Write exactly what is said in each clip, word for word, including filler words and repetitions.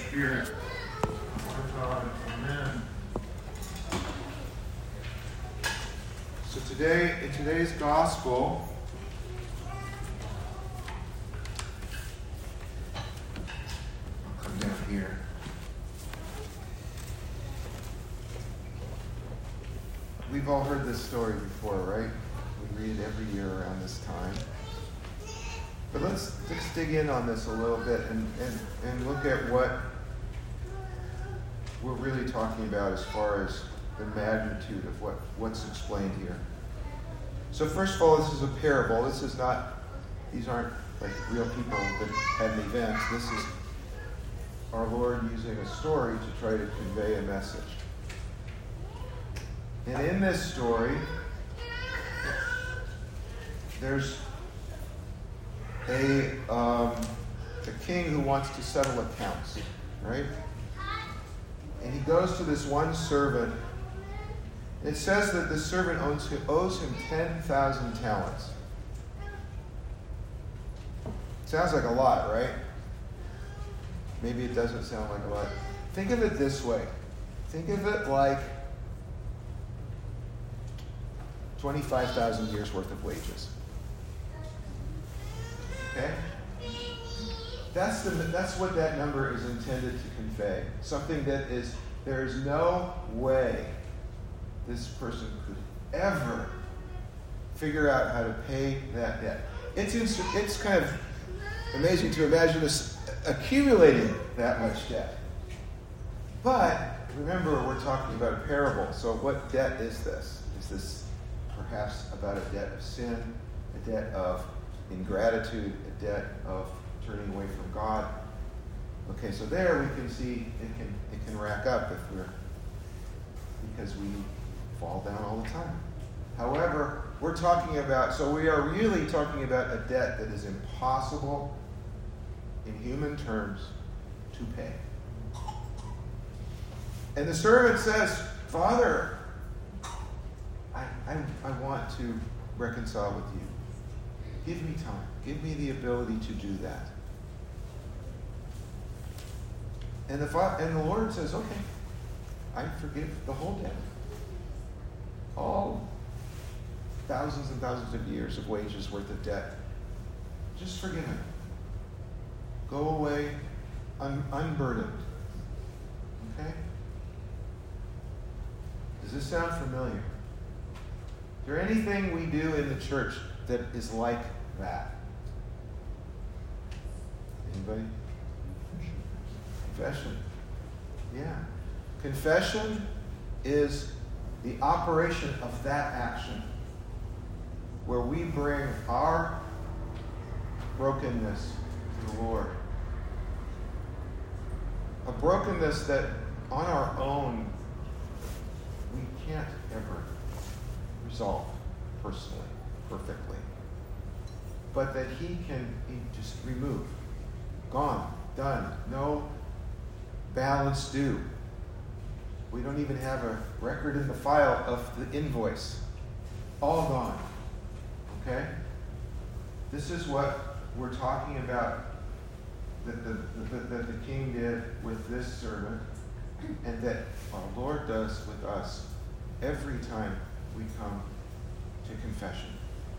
Spirit. Lord God, amen. So today, in today's gospel, I'll come down here. We've all heard this story before, right? We read it every year around this time. But let's just dig in on this a little bit and, and, and look at what we're really talking about as far as the magnitude of what, what's explained here. So first of all, this is a parable. This is not, these aren't like real people that had an event. This is our Lord using a story to try to convey a message. And in this story, there's a, um, a king who wants to settle accounts, right? And he goes to this one servant. It says that the servant owes him, owes him ten thousand talents. Sounds like a lot, right? Maybe it doesn't sound like a lot. Think of it this way. Think of it like twenty-five thousand years worth of wages. Okay? That's the that's what that number is intended to convey. Something that is, there is no way this person could ever figure out how to pay that debt. It's it's kind of amazing to imagine us accumulating that much debt. But remember, we're talking about a parable. So what debt is this? Is this perhaps about a debt of sin, a debt of ingratitude, a debt of turning away from God? Okay, so there we can see it can it can rack up if we're because we fall down all the time. However, we're talking about, so we are really talking about a debt that is impossible in human terms to pay. And the servant says, Father, I, I, I want to reconcile with you. Give me time. Give me the ability to do that. And the, fa- and the Lord says, okay, I forgive the whole debt. All thousands and thousands of years of wages worth of debt. Just forgive it. Go away un- unburdened. Okay? Does this sound familiar? Is there anything we do in the church that is like that? Anybody? Confession. Yeah. Confession is the operation of that action where we bring our brokenness to the Lord. A brokenness that on our own we can't ever resolve personally, perfectly. But that he can he just remove. Gone. Done. No balance due. We don't even have a record in the file of the invoice. All gone. Okay? This is what we're talking about that the, that, that the king did with this servant, and that our Lord does with us every time we come to confession.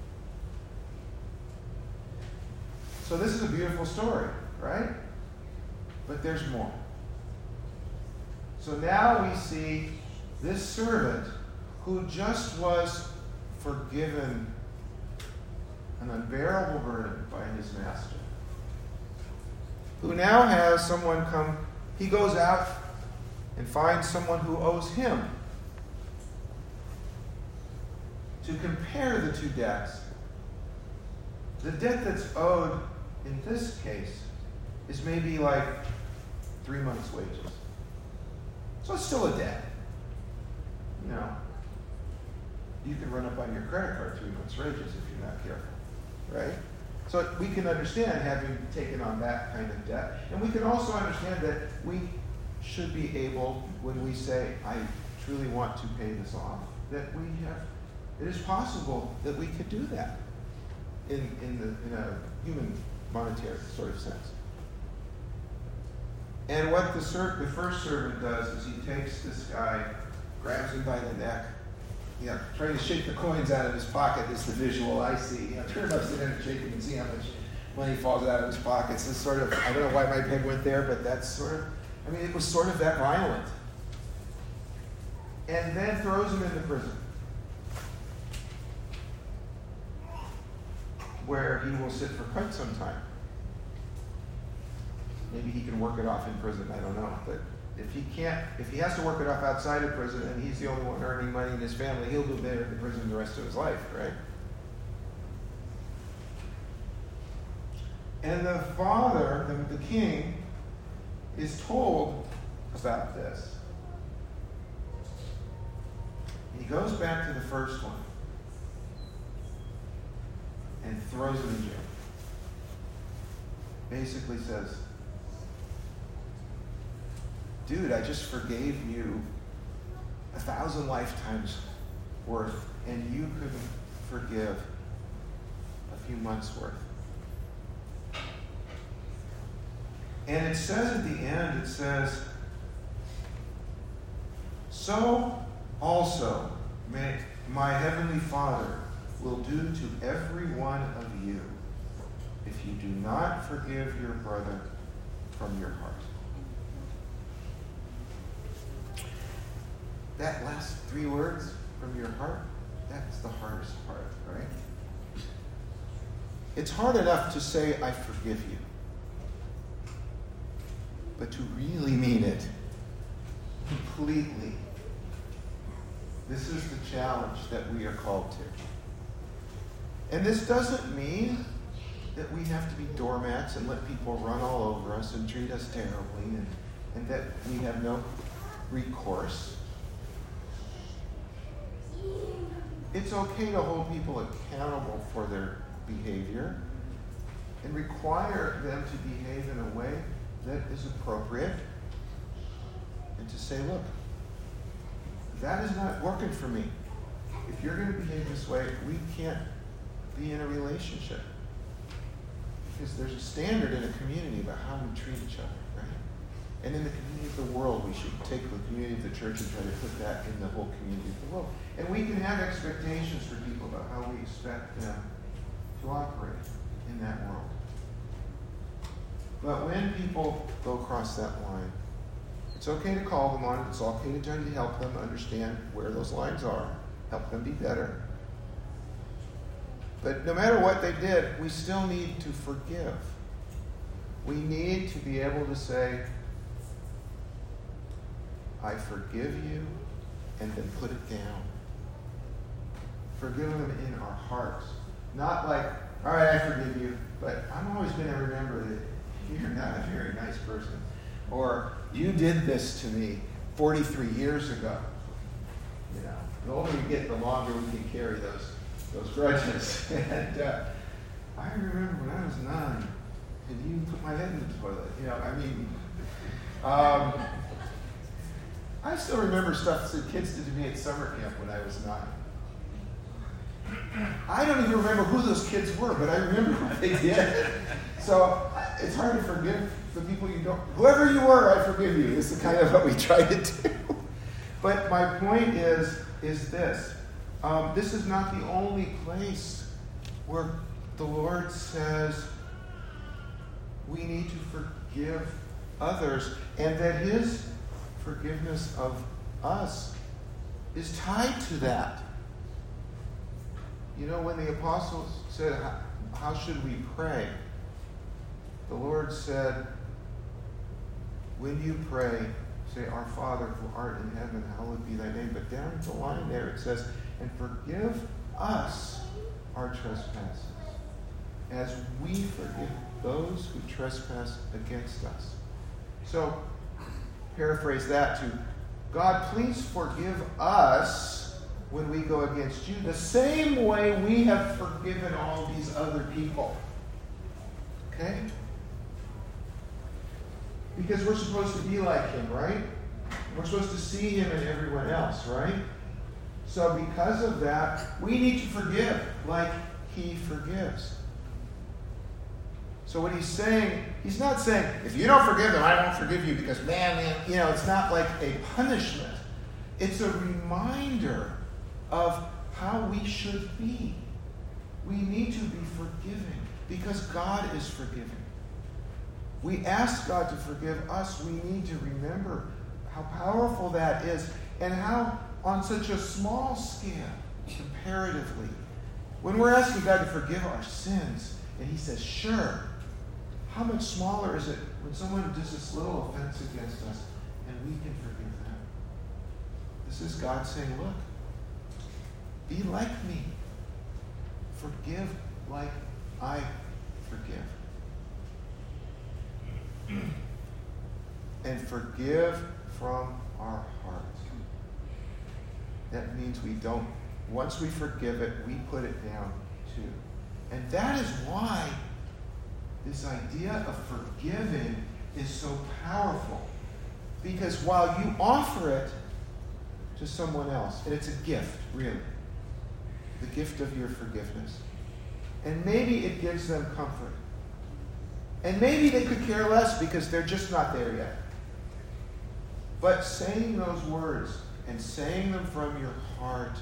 So this is a beautiful story, right? But there's more. So now we see this servant who just was forgiven an unbearable burden by his master, who now has someone come, he goes out and finds someone who owes him. To compare the two debts, the debt that's owed in this case is maybe like three months' wages. So it's still a debt. You know, you can run up on your credit card three months' wages if you're not careful, right? So we can understand having taken on that kind of debt. And we can also understand that we should be able, when we say, I truly want to pay this off, that we have, it is possible that we could do that in, in, the, in a human monetary sort of sense. And what the, ser- the first servant does is he takes this guy, grabs him by the neck, you know, trying to shake the coins out of his pocket is the visual I see. You know, turn him upside down and shake him and see how much money falls out of his pockets. It's sort of, I don't know why my peg went there, but that's sort of, I mean, it was sort of that violent. And then throws him into prison, where he will sit for quite some time. Maybe he can work it off in prison, I don't know. But if he can't, if he has to work it off outside of prison and he's the only one earning money in his family, he'll be there in prison the rest of his life, right? And the father, the, the king, is told about this. He goes back to the first one and throws him in jail. Basically says, dude, I just forgave you a thousand lifetimes worth, and you couldn't forgive a few months worth. And it says at the end, it says, so also may my heavenly Father will do to every one of you if you do not forgive your brother from your heart. That last three words, from your heart, that's the hardest part, right? It's hard enough to say, I forgive you. But to really mean it completely, this is the challenge that we are called to. And this doesn't mean that we have to be doormats and let people run all over us and treat us terribly and, and that we have no recourse. It's okay to hold people accountable for their behavior and require them to behave in a way that is appropriate, and to say, look, that is not working for me. If you're going to behave this way, we can't be in a relationship. Because there's a standard in a community about how we treat each other, right? And in the community of the world, we should take the community of the church and try to put that in the whole community of the world. And we can have expectations for people about how we expect them to operate in that world. But when people go across that line, it's okay to call them on it. It's okay to try to help them understand where those lines are, help them be better. But no matter what they did, we still need to forgive. We need to be able to say, I forgive you, and then put it down. Forgive them in our hearts. Not like, all right, I forgive you, but I'm always going to remember that you're not a very nice person. Or, you did this to me forty-three years ago. You know, the older we get, the longer we can carry those those grudges. And uh, I remember when I was nine, and you put my head in the toilet. You know, I mean, um, I still remember stuff that kids did to me at summer camp when I was nine. I don't even remember who those kids were, but I remember what they did. So it's hard to forgive the people you don't. Whoever you were, I forgive you. This is kind of what we try to do. But my point is, is this. Um, this is not the only place where the Lord says we need to forgive others, and that his forgiveness of us is tied to that. You know, when the apostles said, how should we pray? The Lord said, when you pray, say, our Father who art in heaven, hallowed be thy name. But down the line there it says, and forgive us our trespasses, as we forgive those who trespass against us. So, paraphrase that to, God, please forgive us when we go against you, the same way we have forgiven all these other people. Okay? Because we're supposed to be like him, right? We're supposed to see him in everyone else, right? So because of that, we need to forgive like he forgives. So what he's saying, he's not saying, if you don't forgive them, I won't forgive you because, man, man, you know, it's not like a punishment. It's a reminder of how we should be. We need to be forgiving because God is forgiving. We ask God to forgive us. We need to remember how powerful that is and how on such a small scale, comparatively, when we're asking God to forgive our sins, and he says, sure, how much smaller is it when someone does this little offense against us and we can forgive them? This is God saying, look, be like me. Forgive like I forgive. And forgive from our heart. That means we don't, once we forgive it, we put it down too. And that is why this idea of forgiving is so powerful. Because while you offer it to someone else, and it's a gift, really, the gift of your forgiveness, and maybe it gives them comfort. And maybe they could care less because they're just not there yet. But saying those words and saying them from your heart,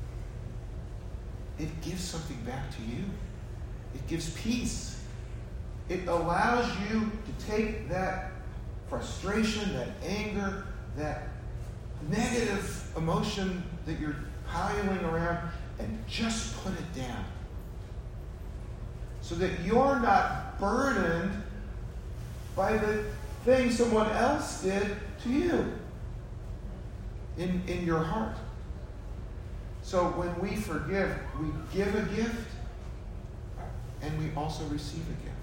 it gives something back to you. It gives peace. It allows you to take that frustration, that anger, that negative emotion that you're piling around and just put it down. So that you're not burdened by the thing someone else did to you in, in your heart. So when we forgive, we give a gift and we also receive a gift.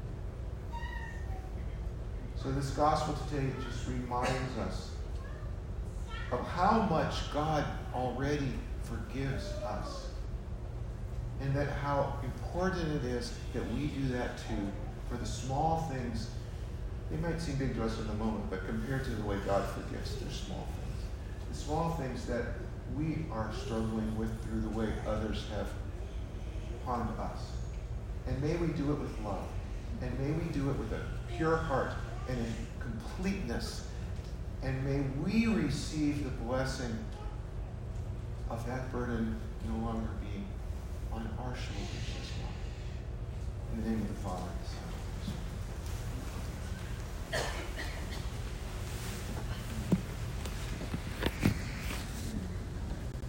So this gospel today just reminds us of how much God already forgives us. And that how important it is that we do that too for the small things. They might seem big to us in the moment, but compared to the way God forgives, they're small things. The small things that we are struggling with through the way others have harmed us. And may we do it with love. And may we do it with a pure heart and in completeness. And may we receive the blessing of that burden no longer being on our shoulders as well. In the name of the Father and the Son.